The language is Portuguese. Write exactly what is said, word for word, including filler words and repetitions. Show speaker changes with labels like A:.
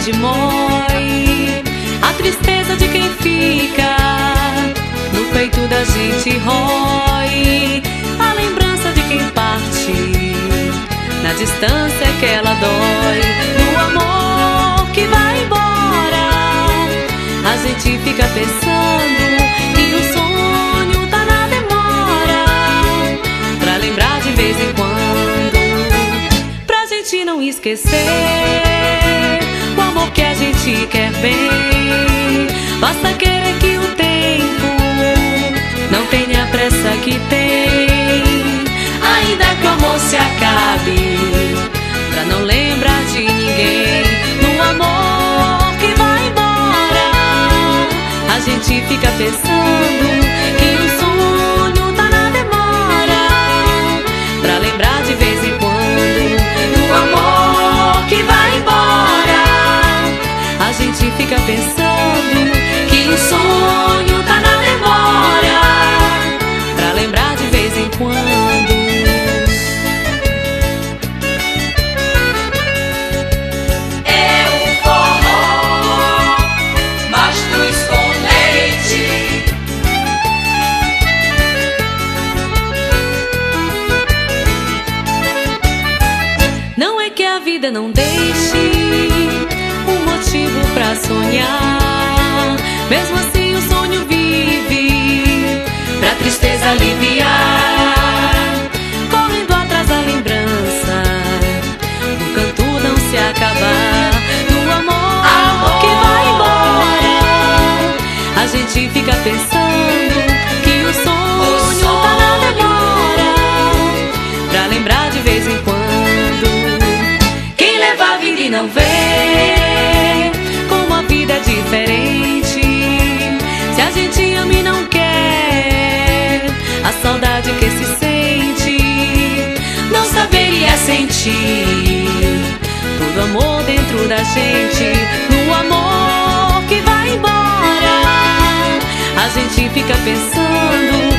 A: saudade mói a tristeza de quem fica, no peito da gente rói a lembrança de quem parte, na distância que ela dói. No amor que vai embora, a gente fica pensando que o sonho tá na demora, pra lembrar de vez em quando, pra gente não esquecer o amor que a gente quer bem. Basta querer que o tempo não tenha a pressa que tem, ainda que o amor se acabe, pra não lembrar de ninguém. No amor que vai embora, a gente fica pensando que o sonho tá na demora, pra lembrar de vez em quando. No amor que vai embora, a gente fica pensando que o sonho tá na demora, pra lembrar de vez em quando. A vida não deixe um motivo pra sonhar, mesmo assim o sonho vive pra tristeza aliviar, correndo atrás da lembrança do canto não se acabar. Do amor, amor que vai embora, a gente fica pensando que o sonho, o sonho tá na demora, pra lembrar de vez em quando. E não vê como a vida é diferente, se a gente ama e não quer a saudade que se sente, não saberia sentir todo amor dentro da gente. No amor que vai embora, a gente fica pensando